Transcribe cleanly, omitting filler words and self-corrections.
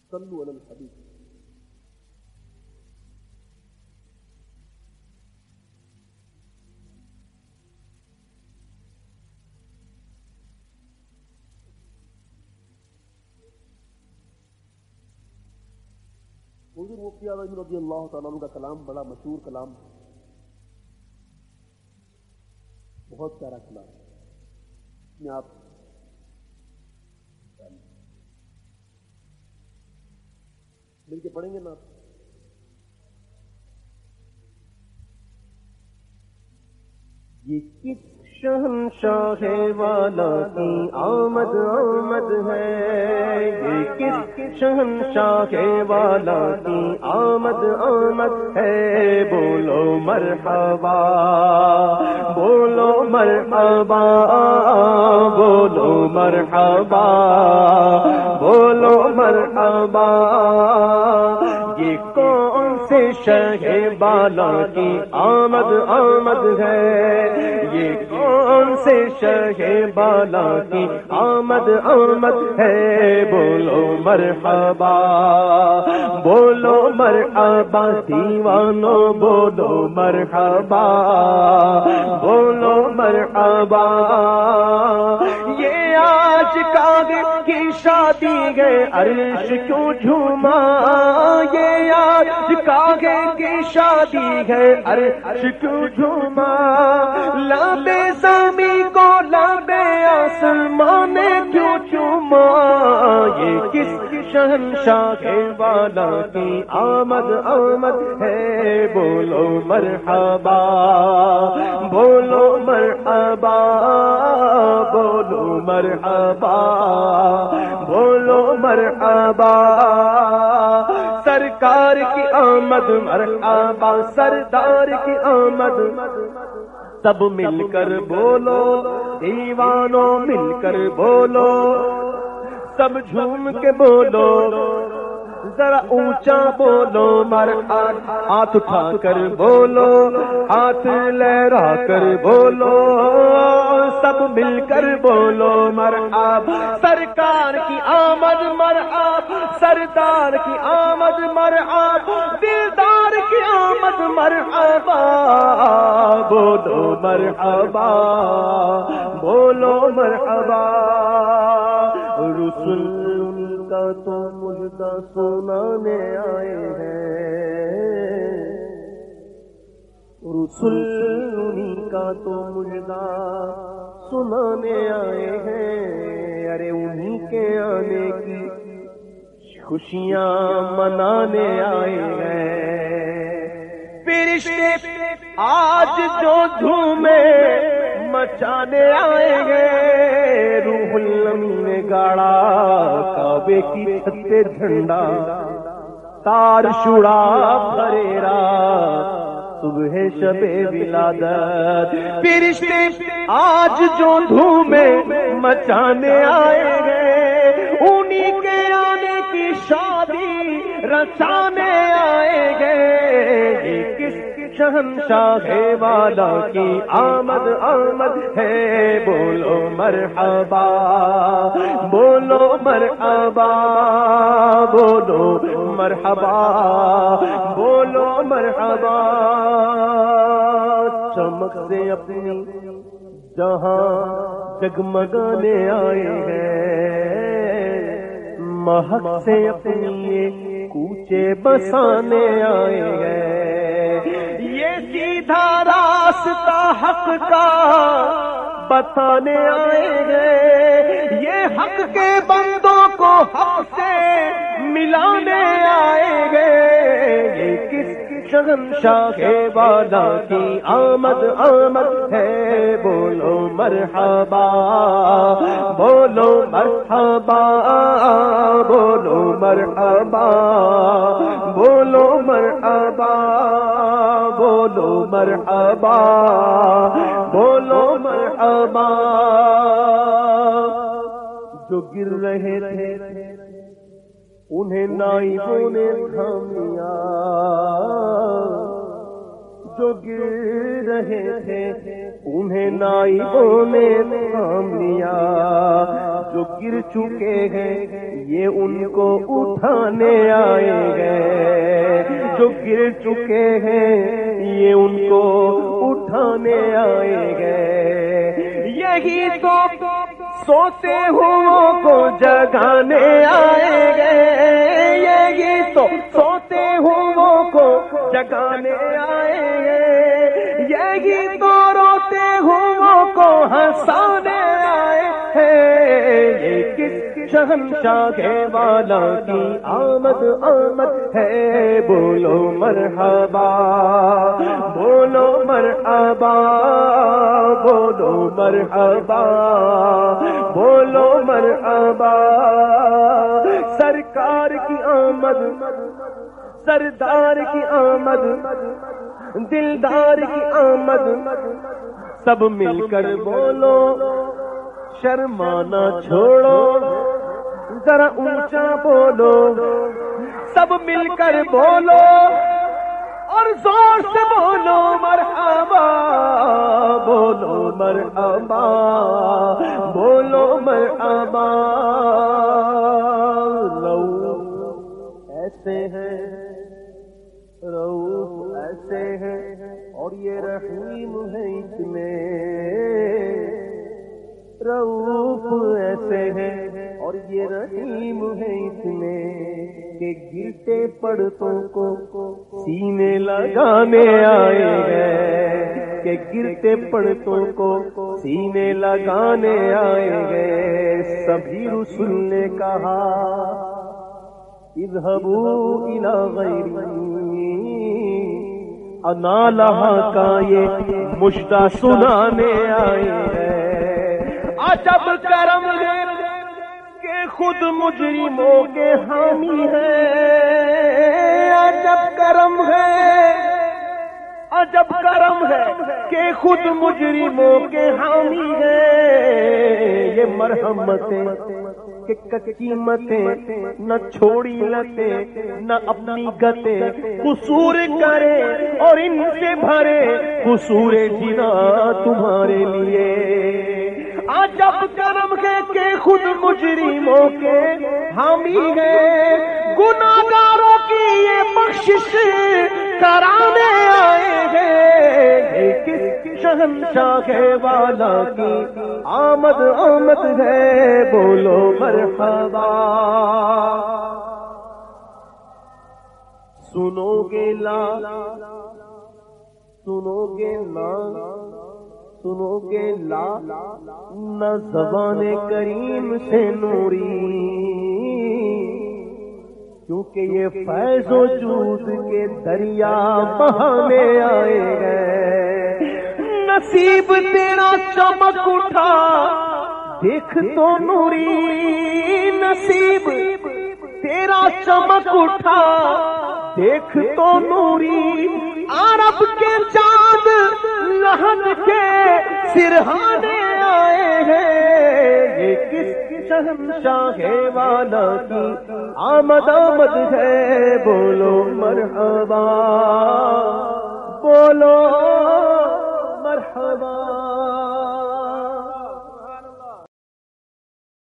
صلوا علی الحبیب. حضور مفتی اعظم رضی اللہ تعالیٰ عنہ کا کلام بڑا مشہور کلام ہے، بہت پیارا کلام ہے. اس میں آپ مل کے پڑھیں گے نا. یہ کس شہنشاہ والا کی آمد آمد ہے، یہ کس شہنشاہ والا کی آمد آمد ہے. بولو مرحبا بولو مرحبا بولو مرحبا بولو مرحبا. یہ کون سے شہ بالا کی آمد آمد ہے، یہ کون سے شہ بالا کی آمد آمد ہے. بولو مرحبا بولو مرحبا دیوانو بولو مرحبا بولو مرحبا. یہ آج کاغذ کی شادی ہے عرش کیوں جھوما، یہ آج کاغذ کی شادی ہے عرش کیوں جھوما. لبے زمین کو لبے آسمان نے کیوں چوما. یہ کس شہنشاہ والا کی آمد آمد ہے. بولو مرحبا بولو مرحبا بولو مرحبا بولو مرحبا. سرکار کی آمد مرحبا سردار کی آمد. سب مل کر بولو دیوانوں مل کر بولو، سب جھوم کے بولو ذرا اونچا بولو مرحبا. ہاتھ اٹھا کر بولو ہاتھ لہرا کر بولو، سب مل کر بولو مرحبا. سرکار کی آمد مرحبا سردار کی آمد مرحبا دلدار کی آمد مرحبا. بولو مرحبا بولو مرحبا. رسول کا تو مجدہ سنانے آئے ہیں، رسول انہی کا تو مجدہ سنانے آئے ہیں. ارے انہی کے آنے کی خوشیاں منانے آئے ہیں. فرشتے آج جو دھومے مچانے آئے گے. روح الامین نے گاڑا کعبے کی چھت پہ جھنڈا، تار شڑا بھریرا صبح شب ولادت. فرشتے آج جو دھومے مچانے آئے گے، انہی کے آنے کی شادی رچانے آئے گے. یہ کس شہنشاہ والا کی آمد آمد ہے. بولو مرحبا بولو مرحبا بولو مرحبا بولو مرحبا. چمک سے اپنی جہاں جگمگانے آئے ہیں، مہک سے اپنی کوچے بسانے آئے ہیں. یہ سیدھا راستہ حق کا بتانے آئے ہیں، یہ حق کے بندوں کو حق سے ملانے آئے گے. یہ کس شہنشاہ والا کی آمد آمد ہے. بولو مرحبا بولو مرحبا بولو مرحبا بولو مرحبا بولو مرحبا بولو مرحبا. جو گر رہے تھے انہیں نائبوں نے تھامیا، جو گر رہے تھے انہیں نائبوں نے تھام لیا. جو گر چکے ہیں یہ ان کو اٹھانے آئیں گے، جو گر چکے ہیں یہ ان کو اٹھانے آئیں گے، یہی تو سوتے ہوں کو جگانے آئیں گے، یہی تو سوتے ہوں کو جگانے آئیں گے، یہی تو روتے ہوں کو ہنسانے آئے ہیں، یہ کس شہنشاہ والا کی آمد آمد ہے، بولو مرحبا بولو مرحبا بولو مرحبا بولو مرحبا، سرکار کی آمد سردار کی آمد دلدار کی آمد، سب مل کر بولو شرمانا چھوڑو، ذرا اونچا بولو، سب مل کر بولو اور زور سے بولو مرحبا بولو مرحبا بولو مرحبا، رؤوف ایسے ہیں رؤوف ایسے ہیں اور یہ رحیم ہے اتنے، رؤوف ایسے ہیں اور یہ رحیم ہے اتنے کہ گرتے پڑتوں کو سینے لگانے آئے گئے، کہ گرتے پڑتوں کو سینے لگانے آئے گئے، سبھی رسول نے کہا اذهبوا الى غیری، انا لہا کا یہ مجدہ سنانے آئے ہیں، عجب کرم ہے کہ خود مجرموں کے حامی ہے، عجب کرم ہے عجب کرم ہے کہ خود مجرموں کے حامی ہے، یہ مرحمتیں کہ کچی متیں نہ چھوڑی لتیں نہ اپنی گتیں قصور کرے اور ان سے بھرے قصور جنا تمہارے لیے، عجب کرم ہے کہ خود مجرموں کے حامی ہے، گناہگاروں کی یہ بخشش کرانے آئے ہیں، کس شہنشاہ والا کی آمد آمد ہے، بولو مرحبا، سنو گے لا سنو گے لا سنو گے لا نہ زبان کریم سے نوری، کیونکہ یہ فیض و جود کے دریا بہانے آئے گئے، نصیب تیرا چمک اٹھا دیکھ تو نوری، نصیب تیرا چمک اٹھا دیکھ تو نوری، عرب کے چاند لہن کے سرہانے آئے ہیں، یہ کس شہنشاہ والا کی آمد آمد ہے، بولو مرحبا بولو مرحبا